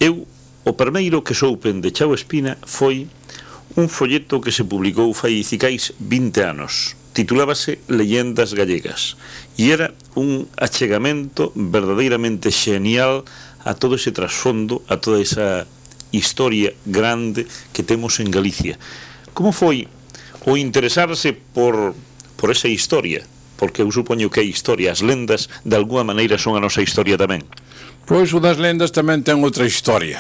Eu, o primeiro que soupen de Chao Espina foi un folleto que se publicou fai cicais 20 anos. Titulábase Leyendas Gallegas e era un achegamento verdadeiramente genial a todo ese trasfondo, a toda esa historia grande que temos en Galicia. Como foi o interesarse por esa historia? Porque eu supoño que a historia, as lendas, de alguma maneira son a nosa historia tamén. Pois o das lendas tamén ten outra historia.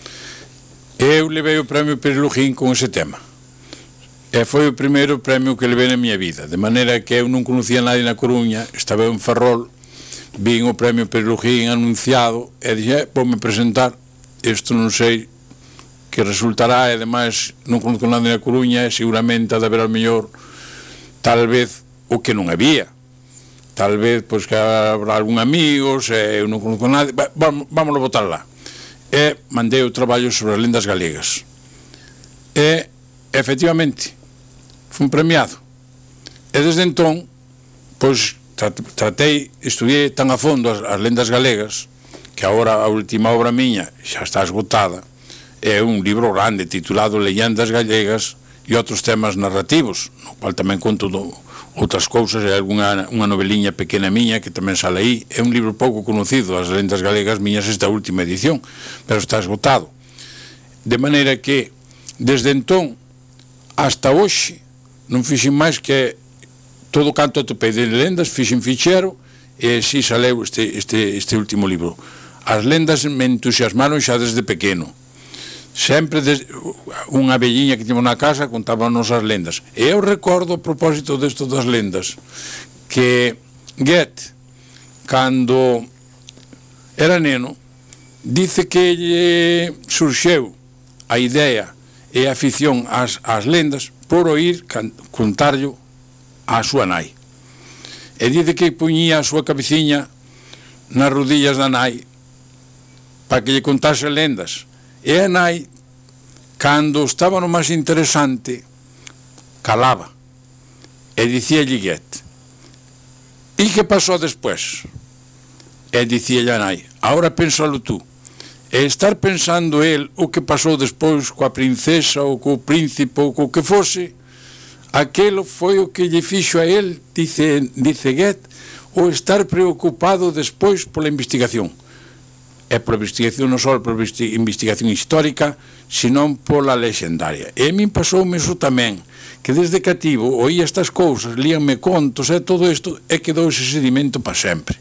Eu levei o premio Pérez Lujín con ese tema. E foi o primeiro premio que levei na miña vida. De maneira que eu non conocía nadie na Coruña, estaba en Ferrol, vin o premio Pérez Lujín anunciado e dixen, voume presentar, isto non sei que resultará, e ademais non conozco nadie na Coruña, e seguramente ha de haber ao mellor, tal vez, o que non había. Tal vez, pois, que habrá algún amigos, e eu non conozco nadie, vámonos botar lá. E mandei o traballo sobre as lendas galegas e efectivamente fui premiado e desde entón pois estudiei tan a fondo as lendas galegas que agora a última obra miña xa está esgotada, é un libro grande titulado Leyendas Gallegas e outros temas narrativos, no cual tamén conto outras cousas e unha noveliña pequena miña que tamén sale aí. É un libro pouco conocido, as lendas galegas miñas, esta última edición, pero está esgotado, de maneira que desde entón hasta hoxe non fixen máis que todo canto atopei de lendas, fixen fichero e así saleu este último libro. As lendas me entusiasmaron xa desde pequeno. Sempre unha velliña que temos na casa contábanos as lendas. E eu recordo, a propósito desto das lendas, que Goethe, cando era neno, dice que lle surxeu a idea e a afición ás lendas por oír contarllo á súa nai. E dice que puñía a súa cabeciña nas rodillas da nai para que lle contase lendas. E a nai, cando estaba no máis interesante, calaba e dicíalle Goethe, e que pasou despois? E dicíalle a nai, agora pénsalo tú. E estar pensando el o que pasou despois coa princesa ou co príncipe ou co que fose, aquelo foi o que lle fixo a el, dice Goethe, o estar preocupado despois pola investigación. E pola investigación non só pola investigación histórica, senón pola lexendaria. E a min pasoume iso tamén, que desde cativo oía estas cousas, líanme contos e todo isto, e quedou ese sedimento para sempre.